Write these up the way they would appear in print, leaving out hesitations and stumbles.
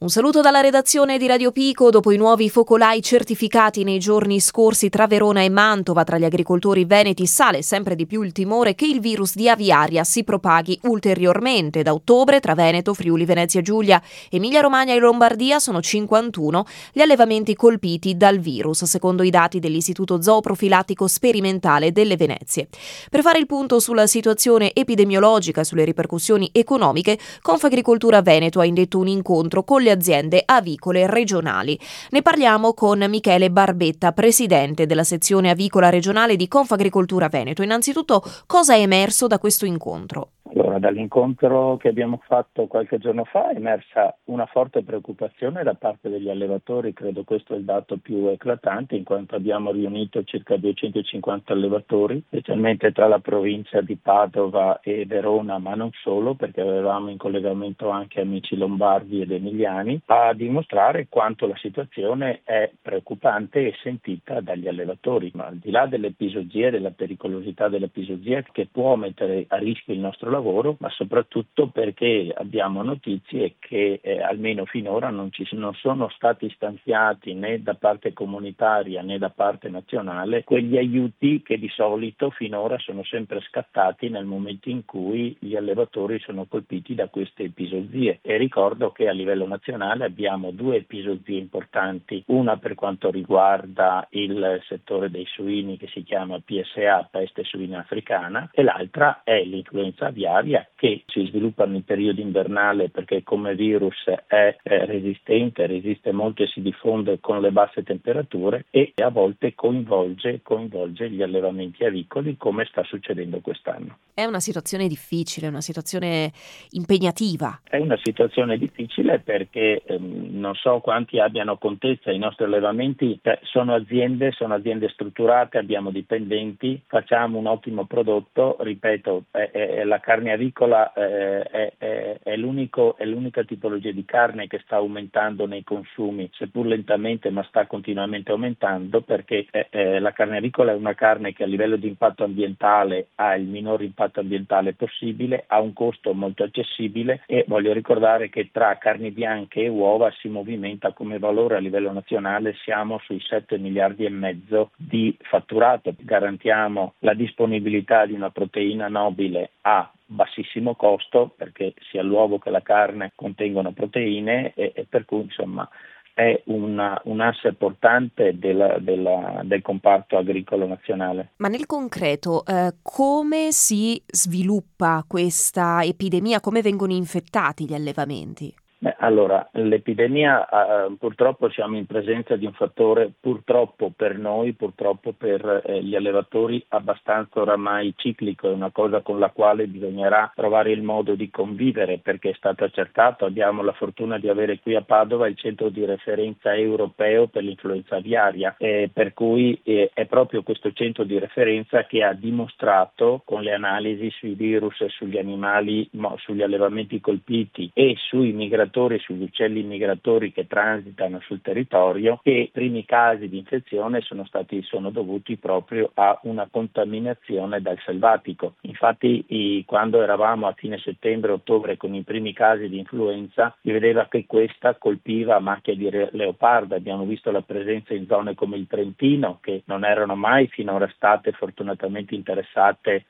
Un saluto dalla redazione di Radio Pico. Dopo i nuovi focolai certificati nei giorni scorsi tra Verona e Mantova, tra gli agricoltori veneti sale sempre di più il timore che il virus di aviaria si propaghi ulteriormente. Da ottobre tra Veneto, Friuli Venezia Giulia, Emilia-Romagna e Lombardia sono 51 gli allevamenti colpiti dal virus, secondo i dati dell'Istituto Zooprofilattico Sperimentale delle Venezie. Per fare il punto sulla situazione epidemiologica e sulle ripercussioni economiche, Confagricoltura Veneto ha indetto un incontro con le aziende avicole regionali. Ne parliamo con Michele Barbetta, presidente della sezione avicola regionale di Confagricoltura Veneto. Innanzitutto, cosa è emerso da questo incontro? Allora, dall'incontro che abbiamo fatto qualche giorno fa è emersa una forte preoccupazione da parte degli allevatori. Credo questo è il dato più eclatante, in quanto abbiamo riunito circa 250 allevatori, specialmente tra la provincia di Padova e Verona, ma non solo, perché avevamo in collegamento anche amici lombardi ed emiliani, a dimostrare quanto la situazione è preoccupante e sentita dagli allevatori. Ma al di là dell'epizoosia e della pericolosità dell'epizoosia, che può mettere a rischio il nostro lavoro, ma soprattutto perché abbiamo notizie che almeno finora non sono stati stanziati né da parte comunitaria né da parte nazionale quegli aiuti che di solito finora sono sempre scattati nel momento in cui gli allevatori sono colpiti da queste epizoozie. E ricordo che a livello nazionale abbiamo 2 epizoozie importanti, una per quanto riguarda il settore dei suini che si chiama PSA, peste suina africana, e l'altra è l'influenza aviaria, che si sviluppa nel periodo invernale perché come virus è resiste molto e si diffonde con le basse temperature e a volte coinvolge gli allevamenti avicoli, come sta succedendo quest'anno. È una situazione difficile, una situazione impegnativa. È una situazione difficile perché non so quanti abbiano contezza. I nostri allevamenti sono aziende strutturate, abbiamo dipendenti, facciamo un ottimo prodotto, ripeto, la carne avicola è l'unica tipologia di carne che sta aumentando nei consumi, seppur lentamente, ma sta continuamente aumentando, perché la carne avicola è una carne che a livello di impatto ambientale ha il minor impatto ambientale possibile, ha un costo molto accessibile e voglio ricordare che tra carni bianche e uova si movimenta come valore a livello nazionale, siamo sui 7 miliardi e mezzo di fatturato. Garantiamo la disponibilità di una proteina nobile a bassissimo costo, perché sia l'uovo che la carne contengono proteine e per cui insomma è un asse portante del comparto agricolo nazionale. Ma nel concreto, come si sviluppa questa epidemia? Come vengono infettati gli allevamenti? Allora, l'epidemia purtroppo siamo in presenza di un fattore, purtroppo per noi, purtroppo per gli allevatori, abbastanza oramai ciclico, è una cosa con la quale bisognerà trovare il modo di convivere, perché è stato accertato. Abbiamo la fortuna di avere qui a Padova il centro di referenza europeo per l'influenza aviaria, per cui è proprio questo centro di referenza che ha dimostrato con le analisi sui virus e sugli animali, sugli allevamenti colpiti e sui migratori, sugli uccelli migratori che transitano sul territorio, che i primi casi di infezione sono dovuti proprio a una contaminazione dal selvatico. Infatti quando eravamo a fine settembre-ottobre con i primi casi di influenza si vedeva che questa colpiva a macchia di leopardo. Abbiamo visto la presenza in zone come il Trentino, che non erano mai finora state fortunatamente interessate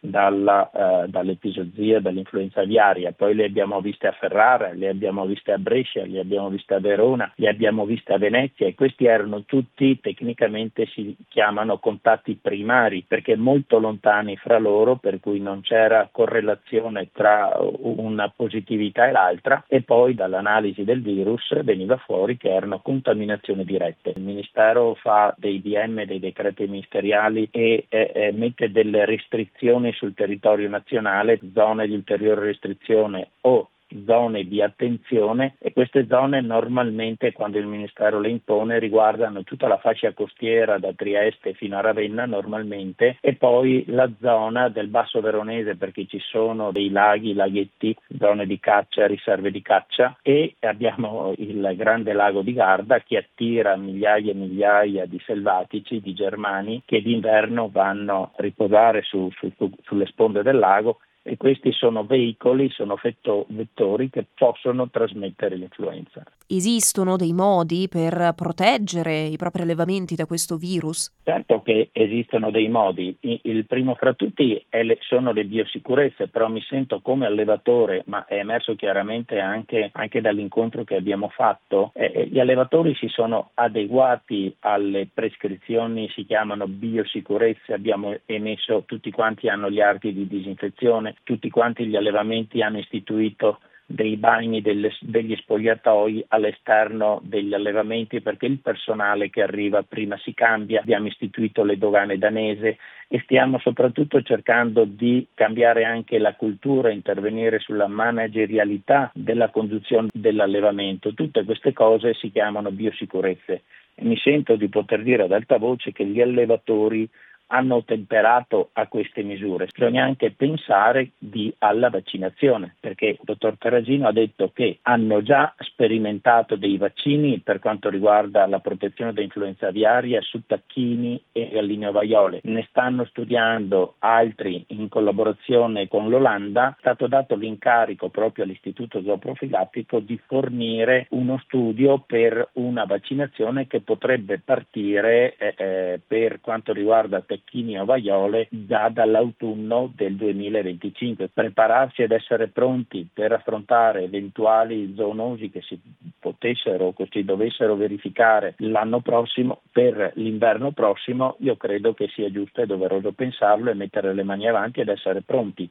dall'epizoosia, dall'influenza aviaria. Poi le abbiamo viste a Ferrara, le abbiamo viste a Brescia, li abbiamo viste a Verona, li abbiamo viste a Venezia, e questi erano tutti, tecnicamente si chiamano contatti primari, perché molto lontani fra loro, per cui non c'era correlazione tra una positività e l'altra, e poi dall'analisi del virus veniva fuori che erano contaminazioni dirette. Il Ministero fa dei DM, dei decreti ministeriali e mette delle restrizioni sul territorio nazionale, zone di ulteriore restrizione o zone di attenzione, e queste zone normalmente, quando il Ministero le impone, riguardano tutta la fascia costiera da Trieste fino a Ravenna normalmente, e poi la zona del Basso Veronese, perché ci sono dei laghi, laghetti, zone di caccia, riserve di caccia, e abbiamo il grande lago di Garda che attira migliaia e migliaia di selvatici, di germani, che d'inverno vanno a riposare sulle sponde del lago e questi sono veicoli, sono vettori che possono trasmettere l'influenza. Esistono dei modi per proteggere i propri allevamenti da questo virus? Certo che esistono dei modi, il primo fra tutti sono le biosicurezze, però mi sento come allevatore, ma è emerso chiaramente anche dall'incontro che abbiamo fatto, gli allevatori si sono adeguati alle prescrizioni, si chiamano biosicurezze, abbiamo emesso, tutti quanti hanno gli arti di disinfezione, tutti quanti gli allevamenti hanno istituito dei bagni, degli spogliatoi all'esterno degli allevamenti perché il personale che arriva prima si cambia, abbiamo istituito le dogane danese e stiamo soprattutto cercando di cambiare anche la cultura, intervenire sulla managerialità della conduzione dell'allevamento. Tutte queste cose si chiamano biosicurezze e mi sento di poter dire ad alta voce che gli allevatori hanno ottemperato a queste misure. Bisogna anche pensare alla vaccinazione, perché il dottor Terragino ha detto che hanno già sperimentato dei vaccini per quanto riguarda la protezione da influenza aviaria su tacchini e galline ovaiole. Ne stanno studiando altri in collaborazione con l'Olanda. È stato dato l'incarico proprio all'Istituto Zooprofilattico di fornire uno studio per una vaccinazione che potrebbe partire per quanto riguarda tacchini e ovaiole già dall'autunno del 2025, prepararsi ed essere pronti per affrontare eventuali zoonosi che si potessero o che si dovessero verificare l'anno prossimo, per l'inverno prossimo. Io credo che sia giusto e doveroso pensarlo e mettere le mani avanti ed essere pronti.